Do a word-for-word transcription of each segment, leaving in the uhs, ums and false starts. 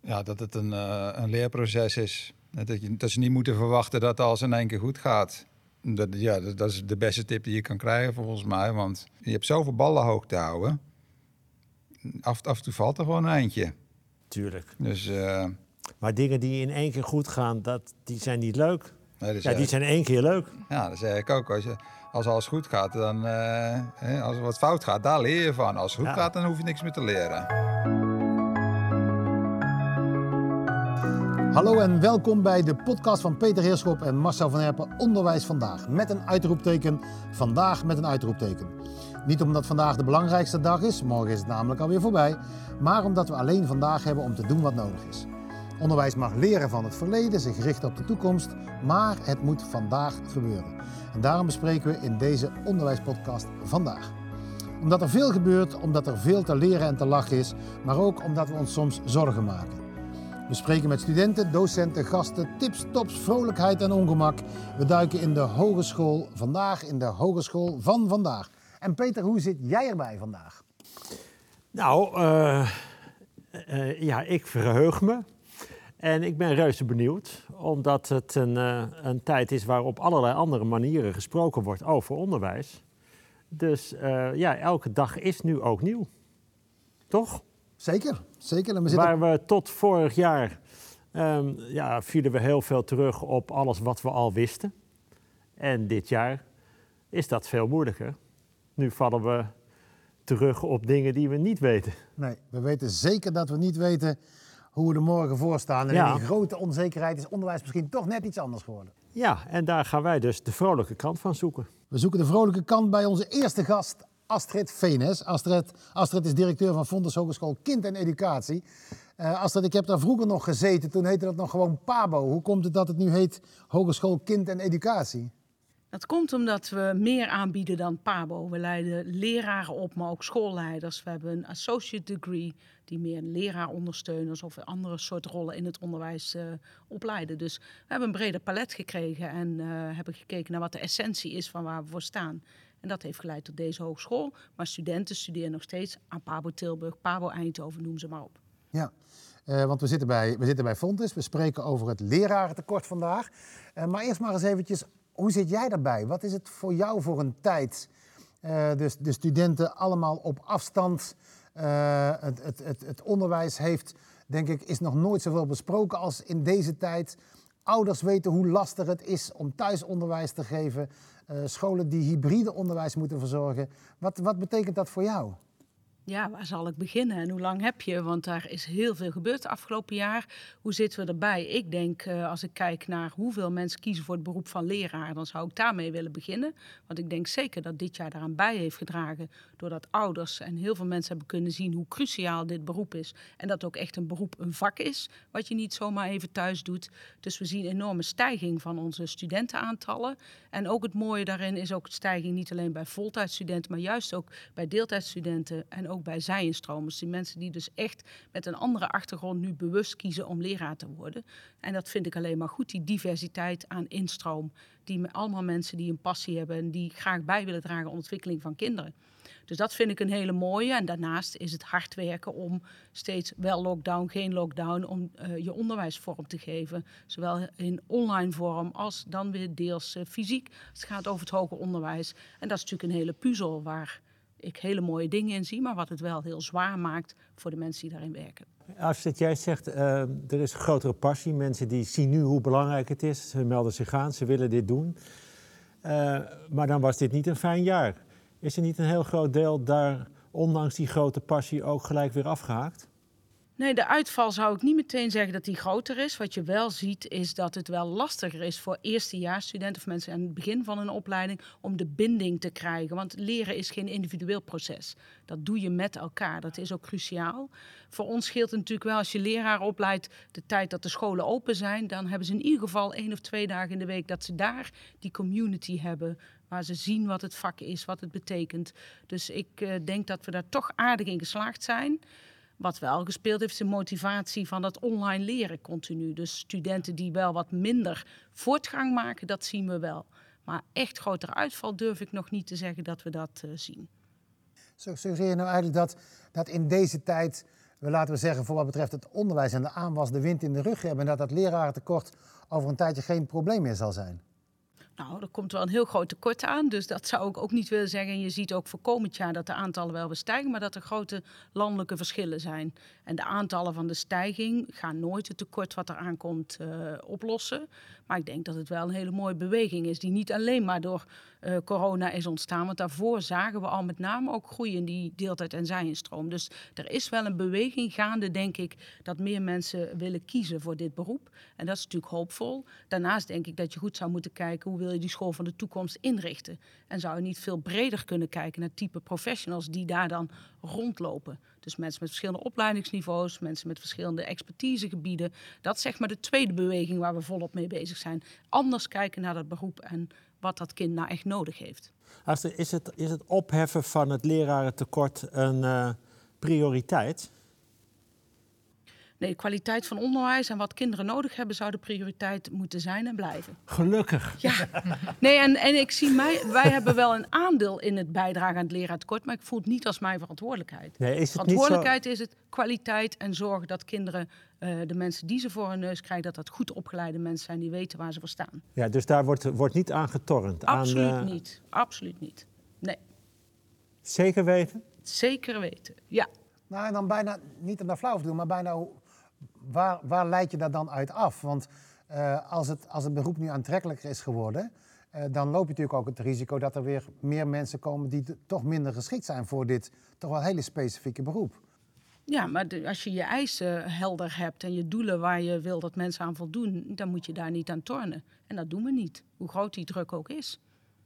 ja, dat het een, uh, een leerproces is. Dat, je, dat ze niet moeten verwachten dat alles in één keer goed gaat. Dat, ja, dat, dat is de beste tip die je kan krijgen volgens mij. Want je hebt zoveel ballen hoog te houden. Af, af en toe valt er gewoon een eindje. Tuurlijk. Dus, uh, maar dingen die in één keer goed gaan, dat, die zijn niet leuk. Nee, ja, die ik, zijn één keer leuk. Ja, dat zeg ik ook. Als, je, als alles goed gaat, dan... Uh, als er wat fout gaat, daar leer je van. Als het goed ja. gaat, dan hoef je niks meer te leren. Hallo en welkom bij de podcast van Peter Heerschop en Marcel van Herpen, Onderwijs Vandaag. Met een uitroepteken, vandaag met een uitroepteken. Niet omdat vandaag de belangrijkste dag is, morgen is het namelijk alweer voorbij, maar omdat we alleen vandaag hebben om te doen wat nodig is. Onderwijs mag leren van het verleden, zich richten op de toekomst, maar het moet vandaag gebeuren. En daarom bespreken we in deze onderwijspodcast vandaag. Omdat er veel gebeurt, omdat er veel te leren en te lachen is, maar ook omdat we ons soms zorgen maken. We spreken met studenten, docenten, gasten, tips, tops, vrolijkheid en ongemak. We duiken in de hogeschool vandaag, in de hogeschool van vandaag. En Peter, hoe zit jij erbij vandaag? Nou, uh, uh, ja, ik verheug me. En ik ben reuze benieuwd, omdat het een, uh, een tijd is waarop allerlei andere manieren gesproken wordt over onderwijs. Dus uh, ja, elke dag is nu ook nieuw. Toch? Zeker, zeker. En we zitten... Waar we tot vorig jaar um, ja, vielen we heel veel terug op alles wat we al wisten. En dit jaar is dat veel moeilijker. Nu vallen we terug op dingen die we niet weten. Nee, we weten zeker dat we niet weten hoe we er morgen voor staan. En ja. in die grote onzekerheid is onderwijs misschien toch net iets anders geworden. Ja, en daar gaan wij dus de vrolijke kant van zoeken. We zoeken de vrolijke kant bij onze eerste gast, Astrid Veenes. Astrid, Astrid is directeur van Fontes Hogeschool Kind en Educatie. Uh, Astrid, ik heb daar vroeger nog gezeten, toen heette dat nog gewoon PABO. Hoe komt het dat het nu heet Hogeschool Kind en Educatie? Dat komt omdat we meer aanbieden dan PABO. We leiden leraren op, maar ook schoolleiders. We hebben een associate degree die meer leraarondersteuners of andere soort rollen in het onderwijs uh, opleiden. Dus we hebben een breder palet gekregen en uh, hebben gekeken naar wat de essentie is van waar we voor staan. En dat heeft geleid tot deze hogeschool. Maar studenten studeren nog steeds aan PABO Tilburg, PABO Eindhoven, noem ze maar op. Ja, uh, want we zitten, bij, we zitten bij Fontes. We spreken over het lerarentekort vandaag. Uh, maar eerst maar eens eventjes, hoe zit jij daarbij? Wat is het voor jou voor een tijd? Uh, dus de studenten allemaal op afstand. Uh, het, het, het, het onderwijs heeft, denk ik, is nog nooit zoveel besproken als in deze tijd. Ouders weten hoe lastig het is om thuisonderwijs te geven. Uh, scholen die hybride onderwijs moeten verzorgen. Wat, wat betekent dat voor jou? Ja, waar zal ik beginnen en hoe lang heb je? Want daar is heel veel gebeurd het afgelopen jaar. Hoe zitten we erbij? Ik denk, uh, als ik kijk naar hoeveel mensen kiezen voor het beroep van leraar, dan zou ik daarmee willen beginnen. Want ik denk zeker dat dit jaar daaraan bij heeft gedragen, doordat ouders en heel veel mensen hebben kunnen zien hoe cruciaal dit beroep is. En dat ook echt een beroep, een vak is, wat je niet zomaar even thuis doet. Dus we zien een enorme stijging van onze studentenaantallen. En ook het mooie daarin is ook de stijging niet alleen bij voltijdstudenten, maar juist ook bij deeltijdstudenten en ook bij zij-instromers. Die mensen die dus echt met een andere achtergrond nu bewust kiezen om leraar te worden. En dat vind ik alleen maar goed, die diversiteit aan instroom. Die met allemaal mensen die een passie hebben en die graag bij willen dragen aan de ontwikkeling van kinderen. Dus dat vind ik een hele mooie. En daarnaast is het hard werken om steeds wel lockdown, geen lockdown, om uh, je onderwijs vorm te geven. Zowel in online vorm als dan weer deels uh, fysiek. Het gaat over het hoger onderwijs. En dat is natuurlijk een hele puzzel waar ik hele mooie dingen in zie, maar wat het wel heel zwaar maakt voor de mensen die daarin werken. Als het jij zegt, uh, er is een grotere passie. Mensen die zien nu hoe belangrijk het is. Ze melden zich aan, ze willen dit doen. Uh, maar dan was dit niet een fijn jaar. Is er niet een heel groot deel daar, ondanks die grote passie, ook gelijk weer afgehaakt? Nee, de uitval zou ik niet meteen zeggen dat die groter is. Wat je wel ziet is dat het wel lastiger is voor eerstejaarsstudenten of mensen aan het begin van een opleiding om de binding te krijgen. Want leren is geen individueel proces. Dat doe je met elkaar. Dat is ook cruciaal. Voor ons scheelt het natuurlijk wel als je leraar opleidt de tijd dat de scholen open zijn. Dan hebben ze in ieder geval één of twee dagen in de week dat ze daar die community hebben. Waar ze zien wat het vak is, wat het betekent. Dus ik uh, denk dat we daar toch aardig in geslaagd zijn. Wat wel gespeeld heeft is de motivatie van dat online leren continu. Dus studenten die wel wat minder voortgang maken, dat zien we wel. Maar echt grotere uitval durf ik nog niet te zeggen dat we dat uh, zien. Zo suggereer je nou eigenlijk dat, dat in deze tijd we laten we zeggen voor wat betreft het onderwijs en de aanwas de wind in de rug hebben en dat dat lerarentekort over een tijdje geen probleem meer zal zijn? Nou, er komt wel een heel groot tekort aan, dus dat zou ik ook niet willen zeggen. En je ziet ook voor komend jaar dat de aantallen wel weer stijgen, maar dat er grote landelijke verschillen zijn. En de aantallen van de stijging gaan nooit het tekort wat er aankomt uh, oplossen. Maar ik denk dat het wel een hele mooie beweging is, die niet alleen maar door uh, corona is ontstaan. Want daarvoor zagen we al met name ook groei in die deeltijd- en zijinstroom. Dus er is wel een beweging gaande, denk ik, dat meer mensen willen kiezen voor dit beroep. En dat is natuurlijk hoopvol. Daarnaast denk ik dat je goed zou moeten kijken, hoe wil je die school van de toekomst inrichten? En zou je niet veel breder kunnen kijken naar type professionals die daar dan rondlopen? Dus mensen met verschillende opleidingsniveaus, mensen met verschillende expertisegebieden. Dat is zeg maar de tweede beweging waar we volop mee bezig zijn. Anders kijken naar dat beroep en wat dat kind nou echt nodig heeft. Astrid, is het, is het opheffen van het lerarentekort een uh, prioriteit? Nee, de kwaliteit van onderwijs en wat kinderen nodig hebben zou de prioriteit moeten zijn en blijven. Gelukkig. Ja, nee, en, en ik zie mij, wij hebben wel een aandeel in het bijdragen aan het leraartekort, maar ik voel het niet als mijn verantwoordelijkheid. Nee, is het verantwoordelijkheid niet zo... is het kwaliteit en zorgen dat kinderen, uh, de mensen die ze voor hun neus krijgen, dat dat goed opgeleide mensen zijn die weten waar ze voor staan. Ja, dus daar wordt, wordt niet aan getornd? Absoluut aan, uh... niet, absoluut niet. Nee. Zeker weten? Zeker weten, ja. Nou, en dan bijna, niet om daar flauw te doen, maar bijna, waar, waar leid je dat dan uit af? Want uh, als, het, als het beroep nu aantrekkelijker is geworden, uh, dan loop je natuurlijk ook het risico dat er weer meer mensen komen die t- toch minder geschikt zijn voor dit toch wel hele specifieke beroep. Ja, maar de, als je je eisen helder hebt en je doelen waar je wil dat mensen aan voldoen, dan moet je daar niet aan tornen. En dat doen we niet, hoe groot die druk ook is.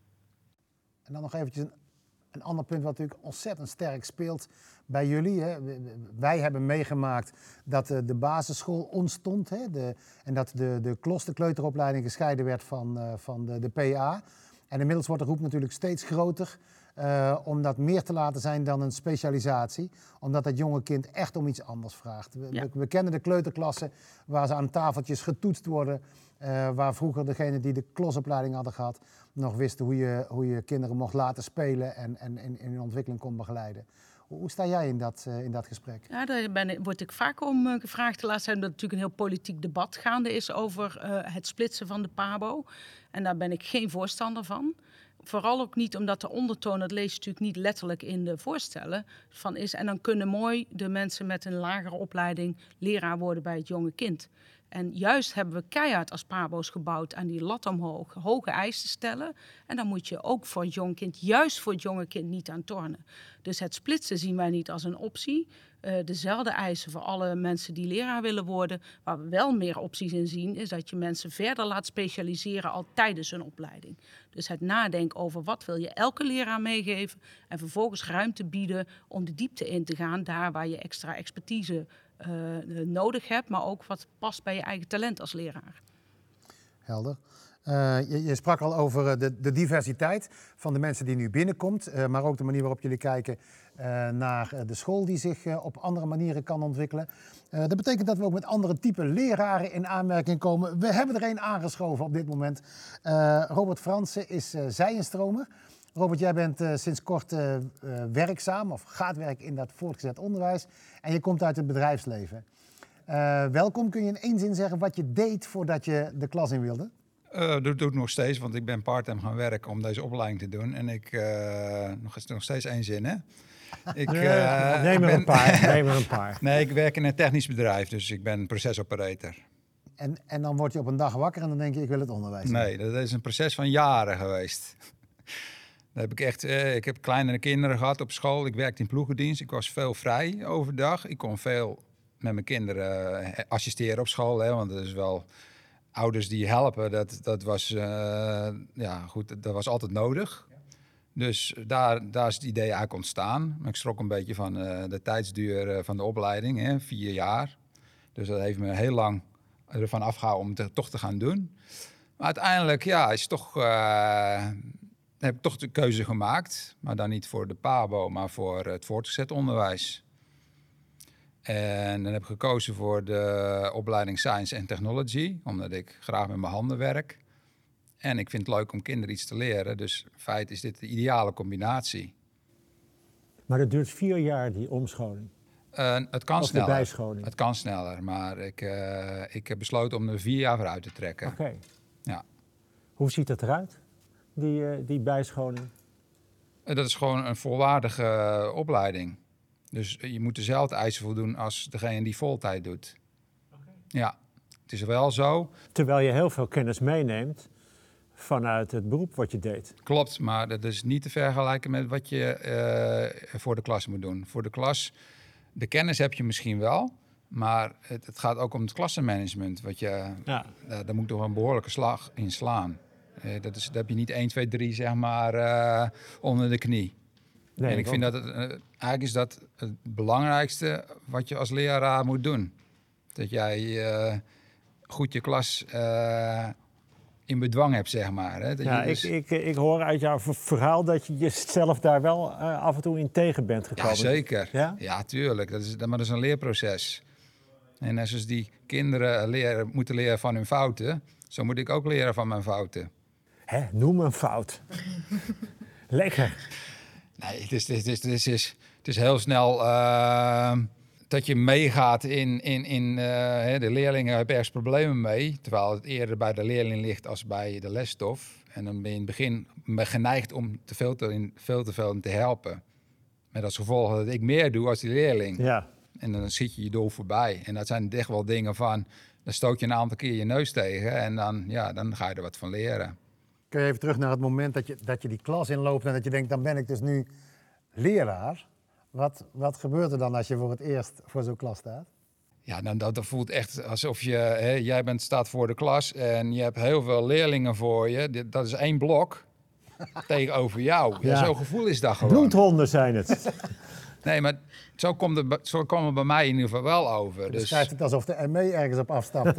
En dan nog eventjes een, een ander punt wat natuurlijk ontzettend sterk speelt bij jullie. Hè. Wij hebben meegemaakt dat de, de basisschool ontstond. Hè, de, en dat de, de kloosterkleuteropleiding gescheiden werd van, uh, van de, de P A. En inmiddels wordt de groep natuurlijk steeds groter. Uh, om dat meer te laten zijn dan een specialisatie. Omdat dat jonge kind echt om iets anders vraagt. We, Ja. we, we kennen de kleuterklassen waar ze aan tafeltjes getoetst worden. Uh, waar vroeger degene die de klosopleiding hadden gehad nog wisten hoe je, hoe je kinderen mocht laten spelen en, en in, in hun ontwikkeling kon begeleiden. Hoe, hoe sta jij in dat, uh, in dat gesprek? Ja, daar ben, word ik vaak om uh, gevraagd. De laatste tijd omdat er natuurlijk een heel politiek debat gaande is over uh, het splitsen van de PABO. En daar ben ik geen voorstander van. Vooral ook niet omdat de ondertoon, dat lees je natuurlijk niet letterlijk in de voorstellen, van is. En dan kunnen mooi de mensen met een lagere opleiding leraar worden bij het jonge kind. En juist hebben we keihard als PABO's gebouwd aan die lat omhoog, hoge eisen stellen. En dan moet je ook voor het jonge kind, juist voor het jonge kind, niet aan tornen. Dus het splitsen zien wij niet als een optie. Uh, dezelfde eisen voor alle mensen die leraar willen worden. Waar we wel meer opties in zien, is dat je mensen verder laat specialiseren al tijdens hun opleiding. Dus het nadenken over wat wil je elke leraar meegeven en vervolgens ruimte bieden om de diepte in te gaan, daar waar je extra expertise uh, nodig hebt, maar ook wat past bij je eigen talent als leraar. Helder. Uh, je, je sprak al over de, de diversiteit van de mensen die nu binnenkomt, uh, maar ook de manier waarop jullie kijken uh, naar de school die zich uh, op andere manieren kan ontwikkelen. Uh, dat betekent dat we ook met andere type leraren in aanmerking komen. We hebben er één aangeschoven op dit moment. Uh, Robert Fransen is uh, zijinstromer. Robert, jij bent uh, sinds kort uh, uh, werkzaam of gaat werken in dat voortgezet onderwijs en je komt uit het bedrijfsleven. Uh, welkom, kun je in één zin zeggen wat je deed voordat je de klas in wilde? Uh, dat doe ik nog steeds, want ik ben parttime gaan werken om deze opleiding te doen. En ik, uh, nog, nog steeds één zin, hè? Ik, uh, neem er ben, een paar, neem er een paar. Nee, ik werk in een technisch bedrijf, dus ik ben procesoperator. En, en dan word je op een dag wakker en dan denk je, ik wil het onderwijs doen. Nee, dat is een proces van jaren geweest. Dan heb ik echt, uh, ik heb kleinere kinderen gehad op school. Ik werkte in ploegendienst. Ik was veel vrij overdag. Ik kon veel met mijn kinderen uh, assisteren op school, hè, want dat is wel ouders die helpen. Dat, dat was, uh, ja, goed, dat was altijd nodig. Ja. Dus daar, daar is het idee eigenlijk ontstaan. Maar ik schrok een beetje van uh, de tijdsduur uh, van de opleiding, hè, vier jaar. Dus dat heeft me heel lang ervan afgehouden om het toch te gaan doen. Maar uiteindelijk, ja, is toch, uh, heb ik toch de keuze gemaakt. Maar dan niet voor de PABO, maar voor het voortgezet onderwijs. En dan heb ik gekozen voor de opleiding Science and Technology, omdat ik graag met mijn handen werk. En ik vind het leuk om kinderen iets te leren, dus in feite is dit de ideale combinatie. Maar dat duurt vier jaar, die omscholing. Uh, het kan of sneller. de bijscholing? Het kan sneller, maar ik, uh, ik heb besloten om er vier jaar voor uit te trekken. Oké. Okay. Ja. Hoe ziet dat eruit, die, uh, die bijscholing? Uh, dat is gewoon een volwaardige uh, opleiding. Dus uh, je moet dezelfde eisen voldoen als degene die voltijd doet. Okay. Ja, het is wel zo. Terwijl je heel veel kennis meeneemt vanuit het beroep wat je deed. Klopt, maar dat is niet te vergelijken met wat je uh, voor de klas moet doen. Voor de klas, de kennis heb je misschien wel, maar het, het gaat ook om het klassenmanagement. Wat je, ja. uh, daar moet toch een behoorlijke slag in slaan. Uh, dat, is, dat heb je niet één, twee, drie zeg maar uh, onder de knie. Nee, en ik vind dat het, uh, eigenlijk is dat het belangrijkste wat je als leraar moet doen. Dat jij uh, goed je klas uh, in bedwang hebt, zeg maar. Hè? Dat ja, je dus... ik, ik, ik hoor uit jouw verhaal dat je jezelf daar wel uh, af en toe in tegen bent gekomen. Ja, zeker. Ja, ja tuurlijk. Dat is, maar dat is een leerproces. En net zoals die kinderen leren, moeten leren van hun fouten, zo moet ik ook leren van mijn fouten. Hè, noem een fout. Lekker. Nee, het is, het is, het is, het is heel snel uh, dat je meegaat in... in, in uh, de leerlingen hebben ergens problemen mee, terwijl het eerder bij de leerling ligt als bij de lesstof. En dan ben je in het begin geneigd om te veel, te, in, veel te veel te helpen. Met als gevolg dat ik meer doe als die leerling. Ja. En dan schiet je je doel voorbij. En dat zijn echt wel dingen van... dan stoot je een aantal keer je neus tegen en dan, ja, dan ga je er wat van leren. Kun je even terug naar het moment dat je, dat je die klas inloopt en dat je denkt, dan ben ik dus nu leraar. Wat, wat gebeurt er dan als je voor het eerst voor zo'n klas staat? Ja, dan, dat, dat voelt echt alsof je, hè, jij bent, staat voor de klas en je hebt heel veel leerlingen voor je. Dat is één blok tegenover jou. Ja. Ja, zo'n gevoel is dat gewoon. Bloedhonden zijn het. Nee, maar zo komt het, zo kwam het bij mij in ieder geval wel over. Je dus schrijft het alsof de M E ergens op afstapt.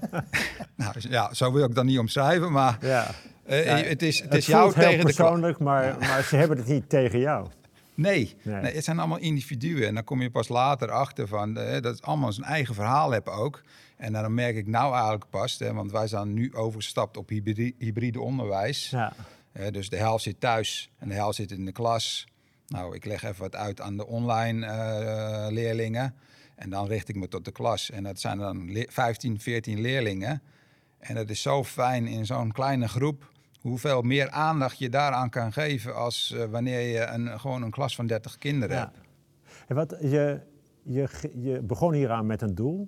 Nou, ja, zo wil ik dat niet omschrijven, maar ja. Uh, ja, het is, het het is jou heel tegen persoonlijk, de maar, maar ze hebben het niet tegen jou. Nee, nee. nee, het zijn allemaal individuen. En dan kom je pas later achter van uh, dat het allemaal zijn eigen verhaal hebben ook. En dan merk ik nou eigenlijk pas, hè, want wij zijn nu overgestapt op hybride, hybride onderwijs. Ja. Uh, dus de helft zit thuis en de helft zit in de klas. Nou, ik leg even wat uit aan de online uh, leerlingen. En dan richt ik me tot de klas. En dat zijn dan le- vijftien, veertien leerlingen. En het is zo fijn in zo'n kleine groep hoeveel meer aandacht je daaraan kan geven als uh, wanneer je een, gewoon een klas van dertig kinderen ja. hebt. En wat, je, je, je begon hieraan met een doel.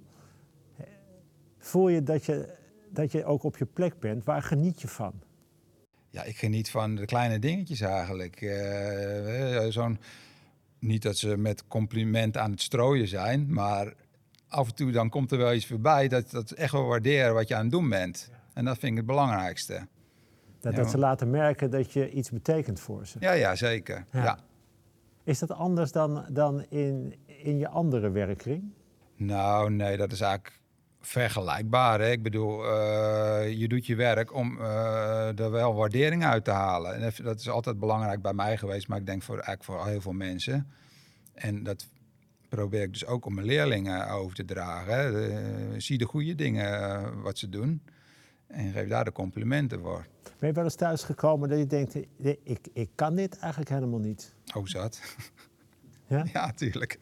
Voel je dat, je dat je ook op je plek bent? Waar geniet je van? Ja, ik geniet van de kleine dingetjes eigenlijk. Uh, zo'n, niet dat ze met compliment aan het strooien zijn, maar af en toe dan komt er wel iets voorbij dat, dat echt wel waarderen wat je aan het doen bent. Ja. En dat vind ik het belangrijkste. Dat, ja, dat ze laten merken dat je iets betekent voor ze. Ja, ja zeker. Ja. Ja. Is dat anders dan, dan in, in je andere werkkring? Nou, nee, dat is eigenlijk vergelijkbaar. Hè? Ik bedoel, uh, je doet je werk om uh, er wel waardering uit te halen. En dat is altijd belangrijk bij mij geweest, maar ik denk voor, eigenlijk voor heel veel mensen. En dat probeer ik dus ook om mijn leerlingen over te dragen. Hè? De, zie de goede dingen uh, wat ze doen en geef daar de complimenten voor. Ben je wel eens thuis gekomen dat je denkt, ik, ik kan dit eigenlijk helemaal niet? Oh, zat. Ja? Ja, tuurlijk.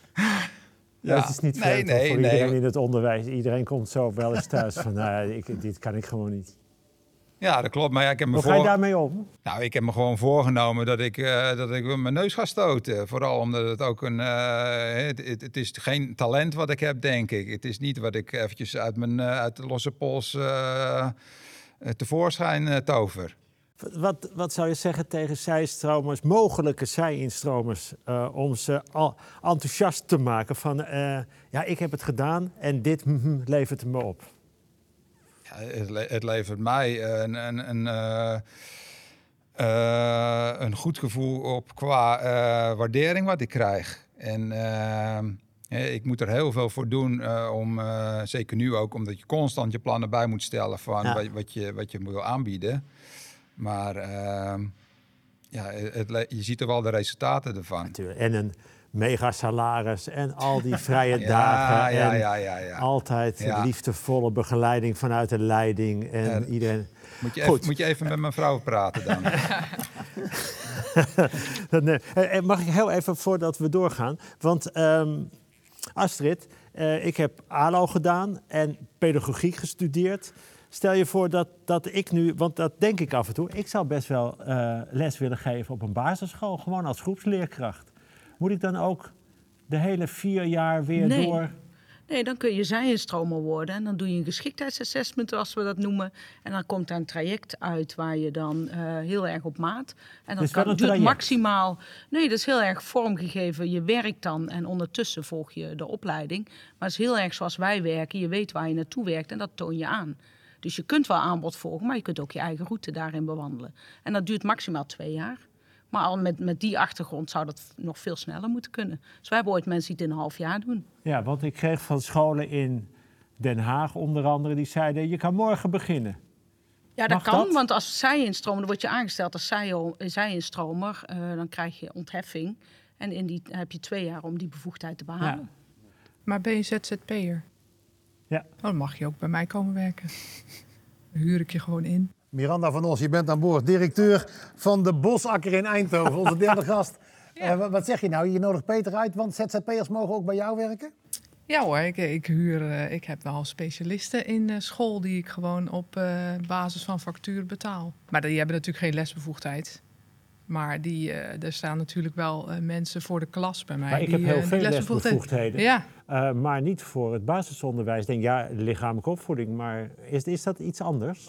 Ja, ja, het is niet nee, nee, voor iedereen nee. in het onderwijs. Iedereen komt zo wel eens thuis van, nou, ik, dit kan ik gewoon niet. Ja, dat klopt. Maar ja, ik heb me Hoe voor... ga je daarmee om? Nou, ik heb me gewoon voorgenomen dat ik, uh, dat ik mijn neus ga stoten. Vooral omdat het ook een... Uh, het, het is geen talent wat ik heb, denk ik. Het is niet wat ik eventjes uit, mijn, uh, uit de losse pols uh, tevoorschijn uh, tover. Wat, wat zou je zeggen tegen zijstromers, mogelijke zij-instromers, uh, om ze al enthousiast te maken van, uh, ja, ik heb het gedaan en dit mm, levert me op? Ja, het, le- het levert mij een, een, een, uh, uh, een goed gevoel op qua uh, waardering wat ik krijg. En uh, ik moet er heel veel voor doen, uh, om, uh, zeker nu ook, omdat je constant je plannen bij moet stellen van ja. wat, wat, je, wat je wil aanbieden. Maar uh, ja, het, het, je ziet er wel de resultaten ervan. Natuurlijk. En een mega salaris en al die vrije ja, dagen. Ja, en ja, ja, ja. altijd ja. liefdevolle begeleiding vanuit de leiding. En ja, iedereen... Moet je, even, moet je even met mijn vrouw praten dan. nee. Mag ik heel even, voordat we doorgaan, want... Um, Astrid, uh, ik heb A L O gedaan en pedagogiek gestudeerd. Stel je voor dat, dat ik nu, want dat denk ik af en toe... ik zou best wel uh, les willen geven op een basisschool, gewoon als groepsleerkracht. Moet ik dan ook de hele vier jaar weer nee. door... Nee, dan kun je zijinstromer worden en dan doe je een geschiktheidsassessment, zoals we dat noemen. En dan komt daar een traject uit waar je dan uh, heel erg op maat. En dan dus kan het duurt maximaal. Nee, dat is heel erg vormgegeven. Je werkt dan en ondertussen volg je de opleiding. Maar het is heel erg zoals wij werken. Je weet waar je naartoe werkt en dat toon je aan. Dus je kunt wel aanbod volgen, maar je kunt ook je eigen route daarin bewandelen. En dat duurt maximaal twee jaar. Maar al met, met die achtergrond zou dat nog veel sneller moeten kunnen. Dus wij hebben ooit mensen die het in een half jaar doen. Ja, want ik kreeg van scholen in Den Haag onder andere... die zeiden, je kan morgen beginnen. Ja, dat Mag kan, dat? want als zijinstromer, dan word je aangesteld als zij- zijinstromer. Uh, dan krijg je ontheffing. En in die heb je twee jaar om die bevoegdheid te behalen. Ja. Maar ben je Z Z P'er? Ja. Oh, dan mag je ook bij mij komen werken. Dan huur ik je gewoon in. Miranda van Os, je bent aan boord. Directeur van de Bosakker in Eindhoven, onze derde gast. Ja. Uh, wat zeg je nou? Je nodigt Peter uit, want Z Z P'ers mogen ook bij jou werken? Ja hoor, ik, ik huur, uh, ik heb wel specialisten in uh, school die ik gewoon op uh, basis van factuur betaal. Maar die hebben natuurlijk geen lesbevoegdheid. Maar die, uh, er staan natuurlijk wel uh, mensen voor de klas bij mij. Maar ik die, heb heel uh, veel die lesbevoegdheden. Ja. Uh, maar niet voor het basisonderwijs. Ik denk, ja, lichamelijke opvoeding. Maar is, is dat iets anders?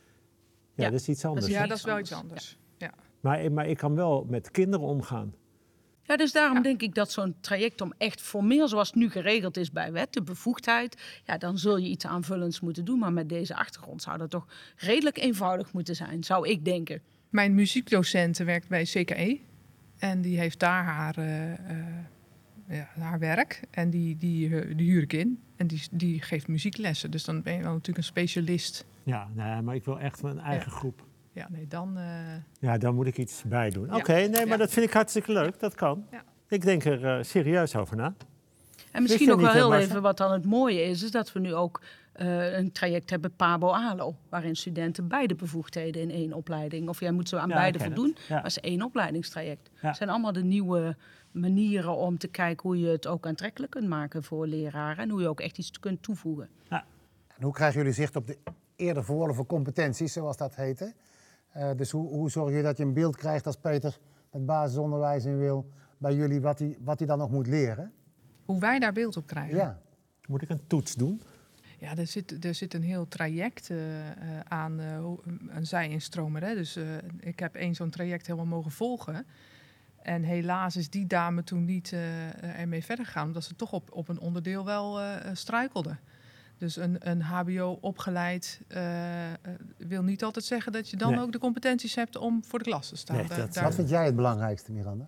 Ja, Ja, dat is iets anders. Ja, iets dat is wel anders. iets anders. Ja. Ja. Maar, maar ik kan wel met kinderen omgaan. Ja, dus daarom Ja. denk ik dat zo'n traject om echt formeel, zoals het nu geregeld is bij wet, de bevoegdheid, ja, dan zul je iets aanvullends moeten doen. Maar met deze achtergrond zou dat toch redelijk eenvoudig moeten zijn, zou ik denken. Mijn muziekdocent werkt bij C K E. En die heeft daar haar, uh, uh, ja, haar werk. En die, die, uh, die huur ik in. En die, die geeft muzieklessen. Dus dan ben je wel natuurlijk een specialist. Ja, nee, maar ik wil echt mijn eigen Ja. groep. Ja, nee, dan... Uh... Ja, daar moet ik iets bij doen. Ja. Oké, nee, maar Ja. dat vind ik hartstikke leuk. Dat kan. Ja. Ik denk er uh, serieus over na. En misschien Wist je nog wel niet, hè, heel Marcel? even wat dan het mooie is, is dat we nu ook uh, een traject hebben Pabo-A L O, waarin studenten beide bevoegdheden in één opleiding, of jij moet ze aan Ja, beide ik ken voldoen, het. Ja. maar het is één opleidingstraject. Ja. Het zijn allemaal de nieuwe manieren om te kijken hoe je het ook aantrekkelijk kunt maken voor leraren en hoe je ook echt iets kunt toevoegen. Ja. En hoe krijgen jullie zicht op de eerder verworven competenties, zoals dat heette? Uh, dus hoe, hoe zorg je dat je een beeld krijgt als Peter het basisonderwijs in wil bij jullie, wat hij wat hij dan nog moet leren? Hoe wij daar beeld op krijgen. Ja. Moet ik een toets doen? Ja, er zit, er zit een heel traject uh, uh, aan uh, een zijinstromer. Hè? Dus uh, ik heb één zo'n traject helemaal mogen volgen. En helaas is die dame toen niet uh, ermee verder gegaan, omdat ze toch op, op een onderdeel wel uh, struikelde. Dus een, een H B O opgeleid uh, uh, wil niet altijd zeggen dat je dan Nee. ook de competenties hebt om voor de klas te staan. Nee, Da- dat- daar- Wat vind jij het belangrijkste, Miranda?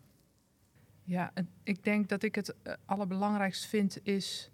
Ja, en ik denk dat ik het uh, allerbelangrijkst vind is...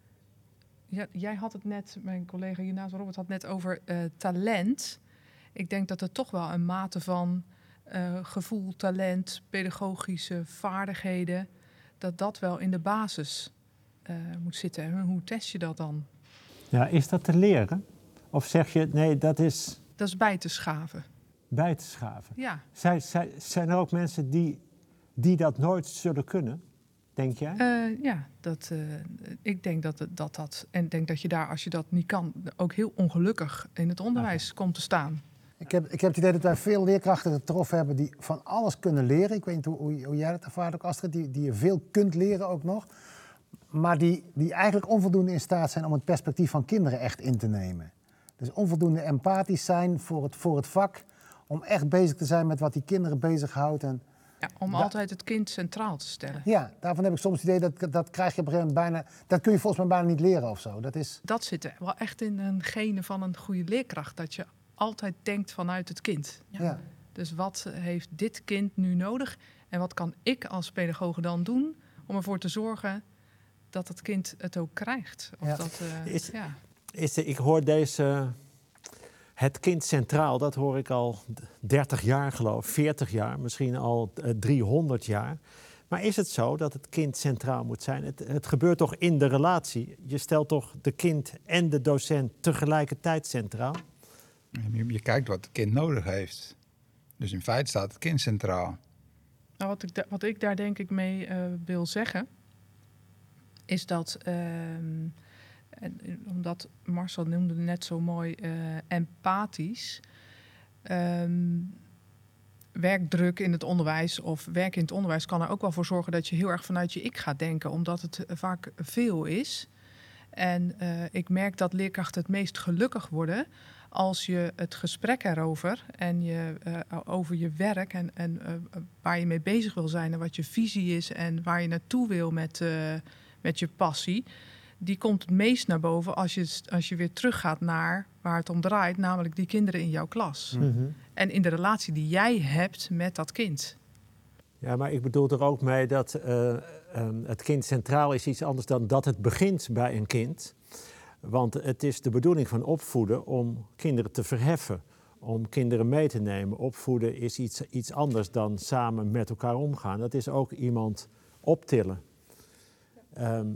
Ja, jij had het net, mijn collega hiernaast, Robert, had net over uh, talent. Ik denk dat er toch wel een mate van uh, gevoel, talent, pedagogische vaardigheden... dat dat wel in de basis uh, moet zitten. En hoe test je dat dan? Ja, is dat te leren? Of zeg je, nee, dat is Dat is bij te schaven. bij te schaven? Ja. Zijn, zijn, zijn er ook mensen die, die dat nooit zullen kunnen, denk jij? Uh, ja, dat, uh, ik denk dat, dat dat... En ik denk dat je daar, als je dat niet kan... ook heel ongelukkig in het onderwijs Oké. komt te staan. Ik heb, ik heb het idee dat wij veel leerkrachten getroffen hebben die van alles kunnen leren. Ik weet niet hoe, hoe, hoe jij dat ervaart ook, Astrid. Die, die je veel kunt leren ook nog. Maar die, die eigenlijk onvoldoende in staat zijn om het perspectief van kinderen echt in te nemen. Dus onvoldoende empathisch zijn voor het, voor het vak. Om echt bezig te zijn met wat die kinderen bezighoudt. En Ja, om Da- altijd het kind centraal te stellen. ja, daarvan heb ik soms het idee dat dat krijg je op een gegeven moment bijna... Dat kun je volgens mij bijna niet leren of zo. Dat is... Dat zit er wel echt in een gene van een goede leerkracht. Dat je altijd denkt vanuit het kind. Ja. Ja. Dus wat heeft dit kind nu nodig? En wat kan ik als pedagoge dan doen om ervoor te zorgen dat het kind het ook krijgt? Of Ja. dat, uh, Is- ja. Is de, ik hoor deze, het kind centraal, dat hoor ik al dertig jaar geloof, veertig jaar, misschien al uh, driehonderd jaar. Maar is het zo dat het kind centraal moet zijn? Het, het gebeurt toch in de relatie? Je stelt toch de kind en de docent tegelijkertijd centraal? Je, je kijkt wat het kind nodig heeft. Dus in feite staat het kind centraal. Nou, wat, ik da- wat ik daar denk ik mee uh, wil zeggen... is dat, uh, en, omdat Marcel noemde het net zo mooi, uh, empathisch. Um, werkdruk in het onderwijs of werk in het onderwijs kan er ook wel voor zorgen dat je heel erg vanuit je ik gaat denken, omdat het vaak veel is. En uh, ik merk dat leerkrachten het meest gelukkig worden als je het gesprek erover en je, uh, over je werk en, en uh, waar je mee bezig wil zijn en wat je visie is en waar je naartoe wil met, uh, met je passie, die komt het meest naar boven als je, als je weer teruggaat naar waar het om draait, namelijk die kinderen in jouw klas. Mm-hmm. En in de relatie die jij hebt met dat kind. Ja, maar ik bedoel er ook mee dat uh, um, het kind centraal is iets anders dan dat het begint bij een kind. Want het is de bedoeling van opvoeden om kinderen te verheffen, om kinderen mee te nemen. Opvoeden is iets, iets anders dan samen met elkaar omgaan. Dat is ook iemand optillen. Um,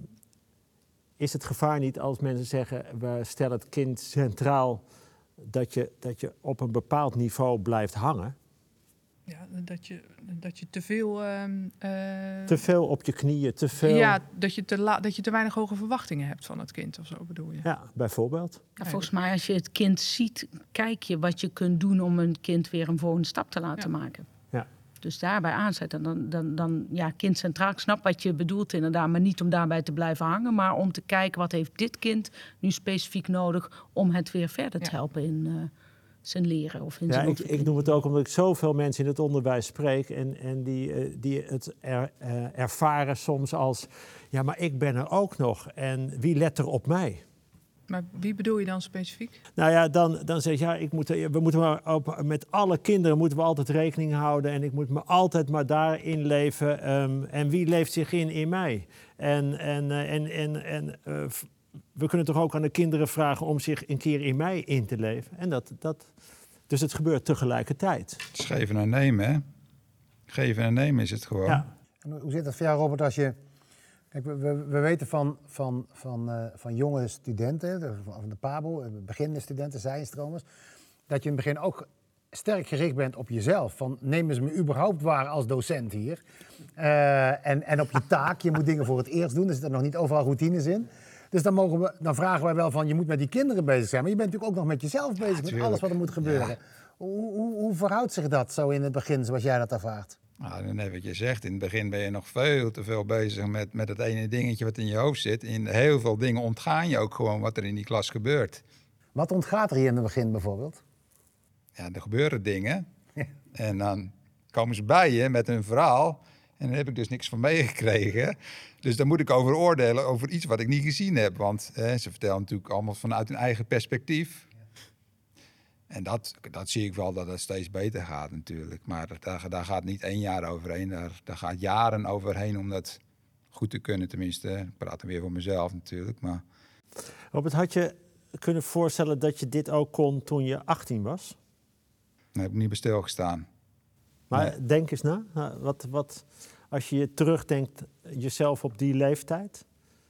is het gevaar niet als mensen zeggen, we stellen het kind centraal, dat je, dat je op een bepaald niveau blijft hangen? Ja, dat je, dat je te veel... Uh, uh, te veel op je knieën, te veel... Ja, dat je te, la- dat je te weinig hoge verwachtingen hebt van het kind of zo bedoel je? Ja, bijvoorbeeld. Ja, volgens mij als je het kind ziet, kijk je wat je kunt doen om een kind weer een volgende stap te laten Ja. maken. Ja. Dus daarbij aanzetten. Dan, dan, dan, ja, kind centraal. Ik snap wat je bedoelt inderdaad, maar niet om daarbij te blijven hangen, maar om te kijken wat heeft dit kind nu specifiek nodig om het weer verder te Ja. helpen in uh, zijn leren of in Ja, zijn ik, ontwikkeling. ik noem het ook omdat ik zoveel mensen in het onderwijs spreek en, en die, uh, die het er, uh, ervaren soms als, ja, maar ik ben er ook nog en wie let er op mij? Maar wie bedoel je dan specifiek? Nou ja, dan, dan zeg je, ja, ik moet, we moeten maar op, met alle kinderen moeten we altijd rekening houden en ik moet me altijd maar daarin leven. Um, en wie leeft zich in in mij? En, en, uh, en, en, en uh, we kunnen toch ook aan de kinderen vragen om zich een keer in mij in te leven. En dat, dat, dus het gebeurt tegelijkertijd. Het is geven en nemen, hè? Geven en nemen is het gewoon. Ja. En hoe zit dat voor jou, Robert, als je... Kijk, we, we, we weten van, van, van, uh, van jonge studenten, de, van de PABO, beginnende studenten, zijinstromers, dat je in het begin ook sterk gericht bent op jezelf. Van, nemen ze me überhaupt waar als docent hier? Uh, en, en op je taak, je moet dingen voor het eerst doen, er zitten nog niet overal routines in. Dus dan, mogen we, dan vragen wij wel van, je moet met die kinderen bezig zijn, maar je bent natuurlijk ook nog met jezelf bezig, ja, met alles wat er moet gebeuren. Ja. Hoe, hoe, hoe verhoudt zich dat zo in het begin, zoals jij dat ervaart? Nou, net wat je zegt, in het begin ben je nog veel te veel bezig met, met het ene dingetje wat in je hoofd zit. In heel veel dingen ontgaan je ook gewoon wat er in die klas gebeurt. Wat ontgaat er hier in het begin bijvoorbeeld? Ja, er gebeuren dingen. En dan komen ze bij je met hun verhaal. En daar heb ik dus niks van meegekregen. Dus dan moet ik over oordelen over iets wat ik niet gezien heb. Want eh, ze vertellen natuurlijk allemaal vanuit hun eigen perspectief. En dat, dat zie ik wel dat het steeds beter gaat natuurlijk. Maar daar, daar gaat niet één jaar overheen. Daar, daar gaat jaren overheen om dat goed te kunnen. Tenminste, ik praat dan weer voor mezelf natuurlijk. Maar... Robert, had je kunnen voorstellen dat je dit ook kon toen je achttien was? Daar heb ik niet bij stilgestaan. Maar nee. Denk eens na. Wat, wat, als je terugdenkt jezelf op die leeftijd?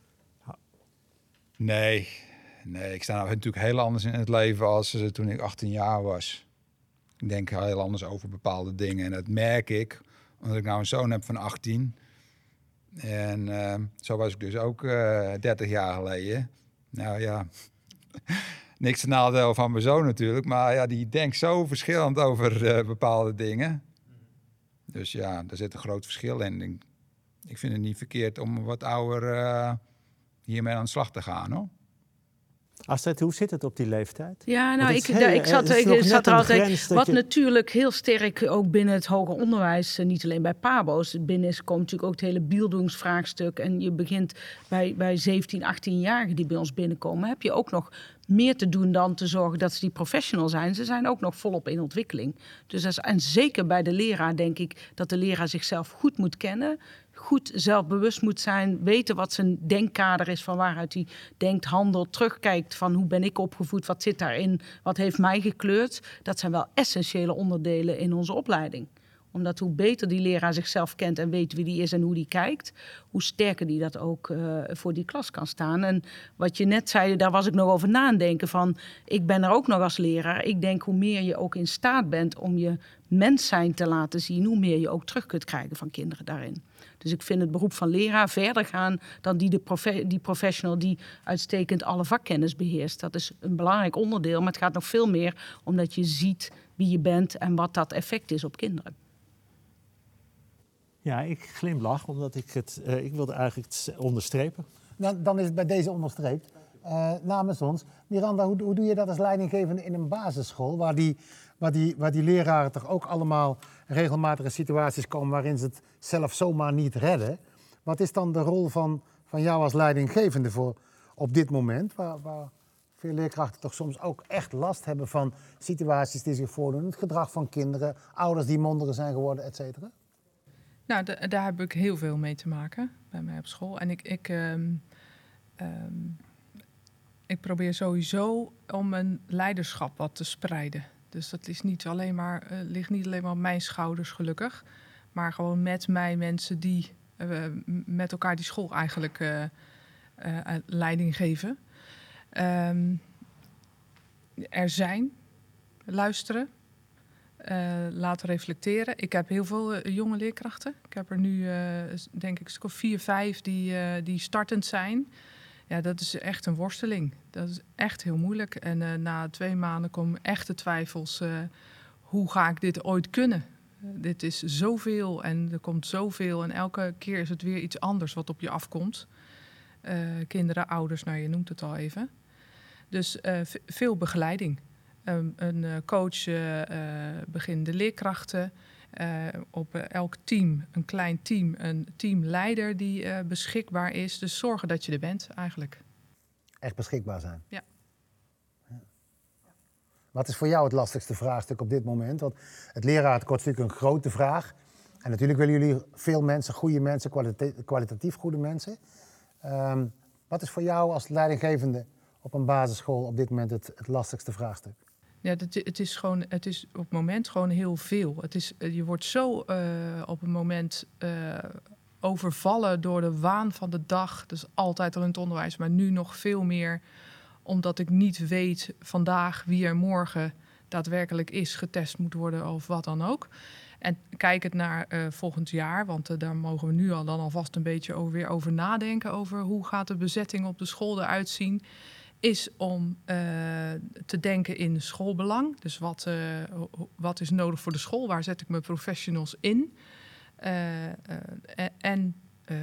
Nee, nee, ik sta nou natuurlijk heel anders in het leven als uh, toen ik achttien jaar was. Ik denk heel anders over bepaalde dingen. En dat merk ik, omdat ik nou een zoon heb van achttien. En uh, zo was ik dus ook uh, dertig jaar geleden. Nou ja, niks te nadeel van mijn zoon natuurlijk. Maar ja, die denkt zo verschillend over uh, bepaalde dingen. Dus ja, daar zit een groot verschil in. Ik, ik vind het niet verkeerd om wat ouder uh, hiermee aan de slag te gaan, hoor. Astrid, hoe zit het op die leeftijd? Ja, nou, ik, heel, ik zat, ik zat er altijd... Wat je... natuurlijk heel sterk ook binnen het hoger onderwijs, niet alleen bij PABO's, binnen is, komt natuurlijk ook het hele beelddoensvraagstuk. En je begint bij, bij zeventien, achttien-jarigen die bij ons binnenkomen, heb je ook nog meer te doen dan te zorgen dat ze die professional zijn. Ze zijn ook nog volop in ontwikkeling. Dus dat is, en zeker bij de leraar denk ik dat de leraar zichzelf goed moet kennen, goed zelfbewust moet zijn, weten wat zijn denkkader is, van waaruit hij denkt, handelt, terugkijkt van hoe ben ik opgevoed, wat zit daarin, wat heeft mij gekleurd. Dat zijn wel essentiële onderdelen in onze opleiding. Omdat hoe beter die leraar zichzelf kent en weet wie die is en hoe die kijkt, hoe sterker die dat ook uh, voor die klas kan staan. En wat je net zei, daar was ik nog over na aan denken van, ik ben er ook nog als leraar. Ik denk hoe meer je ook in staat bent om je mens zijn te laten zien, hoe meer je ook terug kunt krijgen van kinderen daarin. Dus ik vind het beroep van leraar verder gaan dan die, de profe- die professional die uitstekend alle vakkennis beheerst. Dat is een belangrijk onderdeel, maar het gaat nog veel meer omdat je ziet wie je bent en wat dat effect is op kinderen. Ja, ik glimlach, omdat ik het, uh, ik wilde eigenlijk het onderstrepen. Nou, dan is het bij deze onderstreept. Uh, namens ons. Miranda, hoe, hoe doe je dat als leidinggevende in een basisschool, waar die, waar, die, waar die leraren toch ook allemaal regelmatige situaties komen waarin ze het zelf zomaar niet redden? Wat is dan de rol van, van jou als leidinggevende voor op dit moment, waar, waar veel leerkrachten toch soms ook echt last hebben van situaties die zich voordoen, het gedrag van kinderen, ouders die mondiger zijn geworden, et cetera? Nou, d- daar heb ik heel veel mee te maken bij mij op school. En ik, ik, um, um, ik probeer sowieso om mijn leiderschap wat te spreiden. Dus dat is niet alleen maar, uh, ligt niet alleen maar op mijn schouders, gelukkig. Maar gewoon met mij mensen die uh, met elkaar die school eigenlijk uh, uh, leiding geven. Um, er zijn, luisteren. Uh, laten reflecteren. Ik heb heel veel uh, jonge leerkrachten. Ik heb er nu, uh, denk ik, een stuk of vier, vijf die, uh, die startend zijn. Ja, dat is echt een worsteling. Dat is echt heel moeilijk. En uh, na twee maanden komen echte twijfels. Uh, hoe ga ik dit ooit kunnen? Uh, dit is zoveel en er komt zoveel. En elke keer is het weer iets anders wat op je afkomt. Uh, kinderen, ouders, nou je noemt het al even. Dus uh, v- veel begeleiding. Um, een uh, coach, uh, uh, beginnende leerkrachten, uh, op uh, elk team, een klein team, een teamleider die uh, beschikbaar is. Dus zorgen dat je er bent, eigenlijk. Echt beschikbaar zijn? Ja. Ja. Wat is voor jou het lastigste vraagstuk op dit moment? Want het lerarentekort is natuurlijk een grote vraag. En natuurlijk willen jullie veel mensen, goede mensen, kwalita- kwalitatief goede mensen. Um, wat is voor jou als leidinggevende op een basisschool op dit moment het, het lastigste vraagstuk? Ja, het, het is gewoon, het is op het moment gewoon heel veel. Het is, je wordt zo uh, op een moment uh, overvallen door de waan van de dag. Dus altijd al in het onderwijs, maar nu nog veel meer. Omdat ik niet weet vandaag wie er morgen daadwerkelijk is, getest moet worden of wat dan ook. En kijk het naar uh, volgend jaar, want uh, daar mogen we nu al dan alvast een beetje over, weer over nadenken. Over hoe gaat de bezetting op de school eruit zien. Is om uh, te denken in schoolbelang. Dus wat, uh, wat is nodig voor de school? Waar zet ik mijn professionals in? Uh, uh, en uh,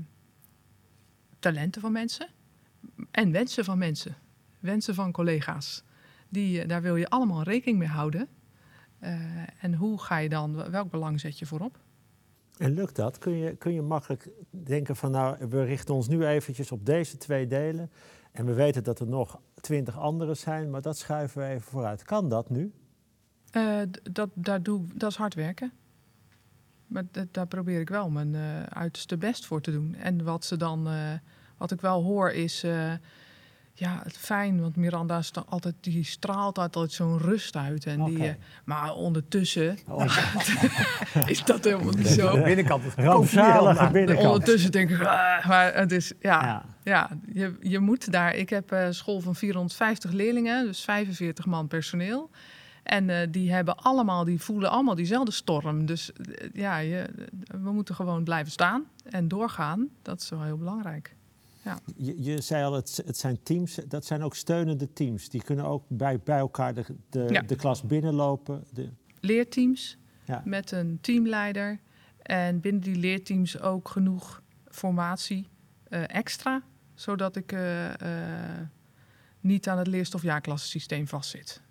talenten van mensen. En wensen van mensen. Wensen van collega's. Die, uh, daar wil je allemaal rekening mee houden. Uh, en hoe ga je dan, welk belang zet je voorop? En lukt dat? Kun je, kun je makkelijk denken van nou, we richten ons nu eventjes op deze twee delen. En we weten dat er nog twintig andere zijn, maar dat schuiven we even vooruit. Kan dat nu? Uh, d- dat, daar doe, dat is hard werken. Maar d- daar probeer ik wel mijn uh, uiterste best voor te doen. En wat ze dan, uh, wat ik wel hoor is, uh, ja, het fijn, want Miranda is dan altijd, die straalt altijd zo'n rust uit. En Okay. die, uh, maar ondertussen Oh. is dat helemaal niet zo. De binnenkant is Rampzalige binnenkant. Ondertussen denk ik, ah, maar het is, ja, Ja. ja je, je moet daar. Ik heb een school van vierhonderdvijftig leerlingen, dus vijfenveertig man personeel. En uh, die hebben allemaal, die voelen allemaal diezelfde storm. Dus uh, ja, je, we moeten gewoon blijven staan en doorgaan. Dat is wel heel belangrijk. Ja. Je, je zei al, het, het zijn teams, dat zijn ook steunende teams. Die kunnen ook bij, bij elkaar de, de, Ja. de klas binnenlopen. De... Leerteams Ja. met een teamleider. En binnen die leerteams ook genoeg formatie uh, extra. Zodat ik uh, uh, niet aan het leerstofjaarklassensysteem vastzit.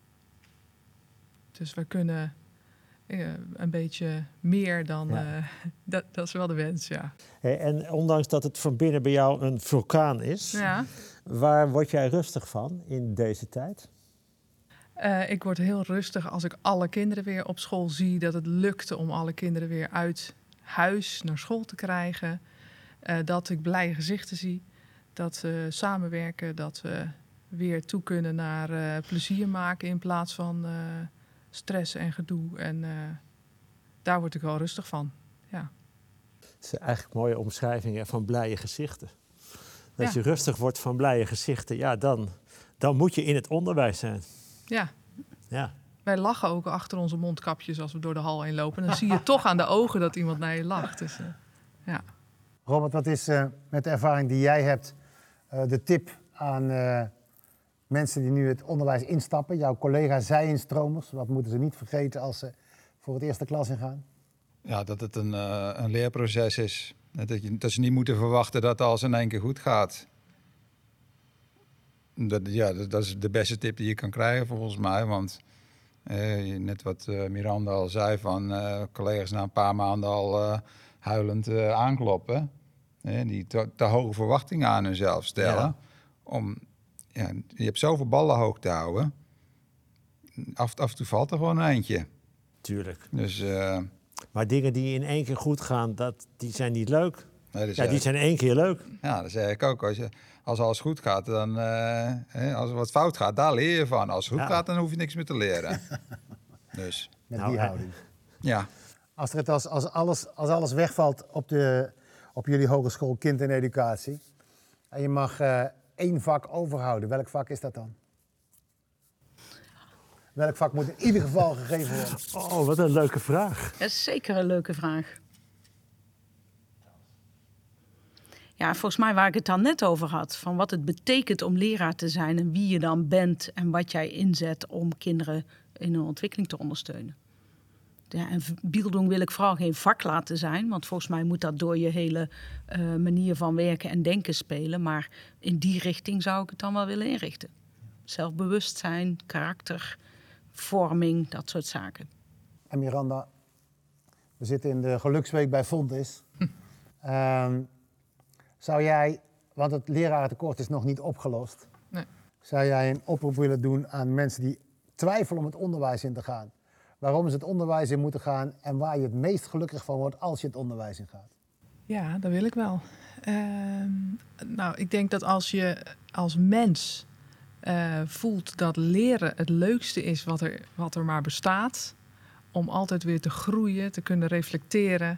Dus we kunnen uh, een beetje meer dan... Ja. Uh, dat, dat is wel de wens, ja. Hey, en ondanks dat het van binnen bij jou een vulkaan is... ja. waar word jij rustig van in deze tijd? Uh, ik word heel rustig als ik alle kinderen weer op school zie. Dat het lukte om alle kinderen weer uit huis naar school te krijgen. Uh, dat ik blije gezichten zie. Dat we samenwerken. Dat we weer toe kunnen naar uh, plezier maken in plaats van uh, stress en gedoe. En uh, daar word ik wel rustig van. Ja. Het is eigenlijk een mooie omschrijving hè, van blije gezichten. Als Ja. je rustig wordt van blije gezichten, ja, dan, dan moet je in het onderwijs zijn. ja. Ja. Wij lachen ook achter onze mondkapjes als we door de hal heen lopen. En dan zie je toch aan de ogen dat iemand naar je lacht. Dus, uh, ja. Robert, wat is uh, met de ervaring die jij hebt uh, de tip aan uh, mensen die nu het onderwijs instappen? Jouw collega zij-instromers, wat moeten ze niet vergeten als ze voor het eerste klas ingaan? Ja, dat het een, uh, een leerproces is. Dat, je, dat ze niet moeten verwachten dat alles in één keer goed gaat. Dat, ja, dat, dat is de beste tip die je kan krijgen volgens mij. Want eh, net wat uh, Miranda al zei, van uh, collega's na een paar maanden al uh, huilend uh, aankloppen. Eh, die te, te hoge verwachtingen aan hunzelf stellen. Ja. Om, ja, je hebt zoveel ballen hoog te houden. Af, af en toe valt er gewoon een eindje. Tuurlijk. Dus... Uh, Maar dingen die in één keer goed gaan, dat, die zijn niet leuk. nee, dat Ja, die zeg- zijn één keer leuk. Ja, dat zeg ik ook. Als, je, als alles goed gaat, dan... eh, hè, als er wat fout gaat, daar leer je van. Als het goed Ja. gaat, dan hoef je niks meer te leren. Dus, Met Nou, die hè. houding. ja. Astrid, als, als, alles, als alles wegvalt op, de, op jullie hogeschool kind en educatie... en je mag uh, één vak overhouden, welk vak is dat dan? Welk vak moet in ieder geval gegeven worden? Oh, wat een leuke vraag. Dat is zeker een leuke vraag. Ja, volgens mij waar ik het dan net over had. Van wat het betekent om leraar te zijn en wie je dan bent en wat jij inzet om kinderen in hun ontwikkeling te ondersteunen. Ja, en Bildung wil ik vooral geen vak laten zijn. Want volgens mij moet dat door je hele uh, manier van werken en denken spelen. Maar in die richting zou ik het dan wel willen inrichten. Zelfbewustzijn, karakter, vorming, dat soort zaken. En Miranda, we zitten in de geluksweek bij Fontis. um, zou jij, want het lerarentekort is nog niet opgelost. Nee. Zou jij een oproep willen doen aan mensen die twijfelen om het onderwijs in te gaan? Waarom ze het onderwijs in moeten gaan en waar je het meest gelukkig van wordt als je het onderwijs in gaat? Ja, dat wil ik wel. Uh, nou, ik denk dat als je als mens uh, voelt dat leren het leukste is wat er, wat er maar bestaat, om altijd weer te groeien, te kunnen reflecteren,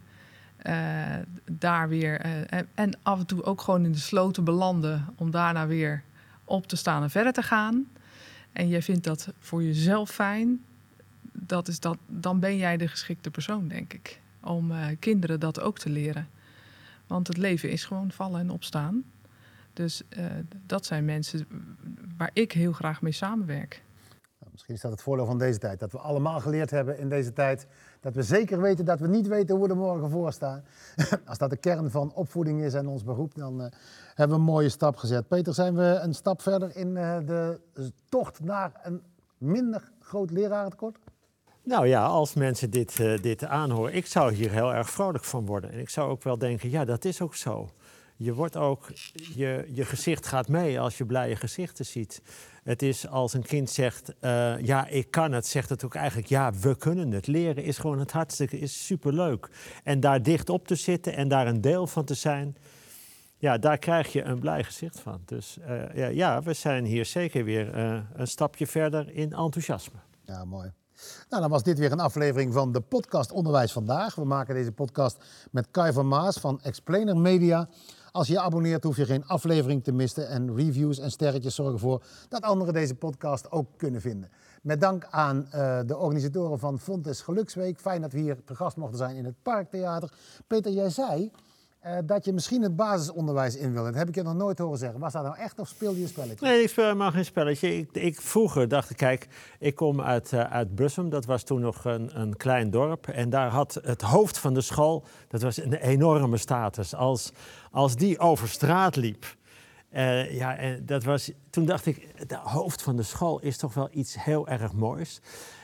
uh, daar weer uh, en, en af en toe ook gewoon in de sloot te belanden, om daarna weer op te staan en verder te gaan. En jij vindt dat voor jezelf fijn, dat is dat, dan ben jij de geschikte persoon, denk ik, om uh, kinderen dat ook te leren. Want het leven is gewoon vallen en opstaan. Dus uh, dat zijn mensen waar ik heel graag mee samenwerk. Nou, misschien is dat het voordeel van deze tijd. Dat we allemaal geleerd hebben in deze tijd. Dat we zeker weten dat we niet weten hoe we er morgen voor staan. Als dat de kern van opvoeding is en ons beroep, dan uh, hebben we een mooie stap gezet. Peter, zijn we een stap verder in uh, de tocht naar een minder groot lerarentekort? Nou ja, als mensen dit, uh, dit aanhoren, ik zou hier heel erg vrolijk van worden. En ik zou ook wel denken, ja, dat is ook zo. Je wordt ook, je, je gezicht gaat mee als je blije gezichten ziet. Het is als een kind zegt, uh, ja, ik kan het, zegt het ook eigenlijk, ja, we kunnen het. Leren is gewoon het hartstikke, is superleuk. En daar dicht op te zitten en daar een deel van te zijn, ja, daar krijg je een blij gezicht van. Dus uh, ja, ja, we zijn hier zeker weer uh, een stapje verder in enthousiasme. Ja, mooi. Nou, dan was dit weer een aflevering van de podcast Onderwijs Vandaag. We maken deze podcast met Kai van Maas van Explainer Media. Als je je abonneert, hoef je geen aflevering te missen. En reviews en sterretjes zorgen ervoor dat anderen deze podcast ook kunnen vinden. Met dank aan uh, de organisatoren van Fontis Geluksweek. Fijn dat we hier te gast mochten zijn in het Parktheater. Peter, jij zei uh, dat je misschien het basisonderwijs in wil. Dat heb ik je nog nooit horen zeggen. Was dat nou echt of speelde je een spelletje? Nee, ik speel helemaal geen spelletje. Ik, ik, vroeger dacht ik, kijk, ik kom uit, uh, uit Bussum. Dat was toen nog een, een klein dorp. En daar had het hoofd van de school, dat was een enorme status. Als, als die over straat liep, uh, ja, en dat was, toen dacht ik, het hoofd van de school is toch wel iets heel erg moois.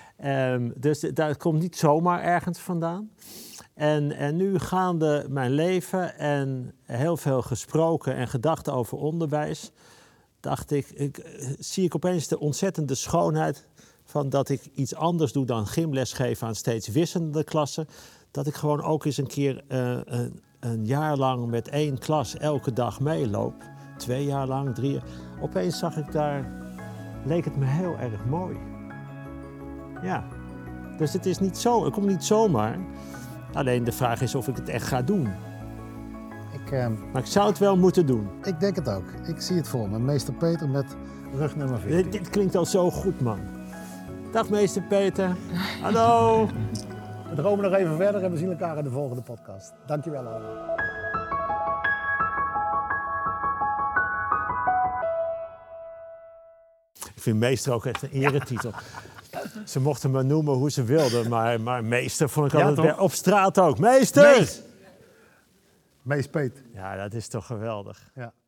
Um, dus dat komt niet zomaar ergens vandaan. En, en nu gaande mijn leven en heel veel gesproken en gedacht over onderwijs, dacht ik, ik, zie ik opeens de ontzettende schoonheid van dat ik iets anders doe dan gymles geven aan steeds wisselende klassen. Dat ik gewoon ook eens een keer uh, een, een jaar lang met één klas elke dag meeloop. Twee jaar lang, drie jaar. Opeens zag ik daar, leek het me heel erg mooi. Ja. Dus het, is niet zo, het komt niet zomaar. Alleen de vraag is of ik het echt ga doen. Ik, uh, Maar ik zou het wel moeten doen. ik denk het ook. Ik zie het voor me. Meester Peter met rug nummer veertien. Dit, dit klinkt al zo goed, man. Dag, meester Peter. Hallo. We dromen nog even verder en we zien elkaar in de volgende podcast. Dankjewel allemaal. Ik vind meester ook echt een eretitel. Ze mochten me noemen hoe ze wilden, maar, maar meester vond ik Ja, altijd toch? weer op straat ook. Meester! Mees Peet. Ja, dat is toch geweldig. Ja.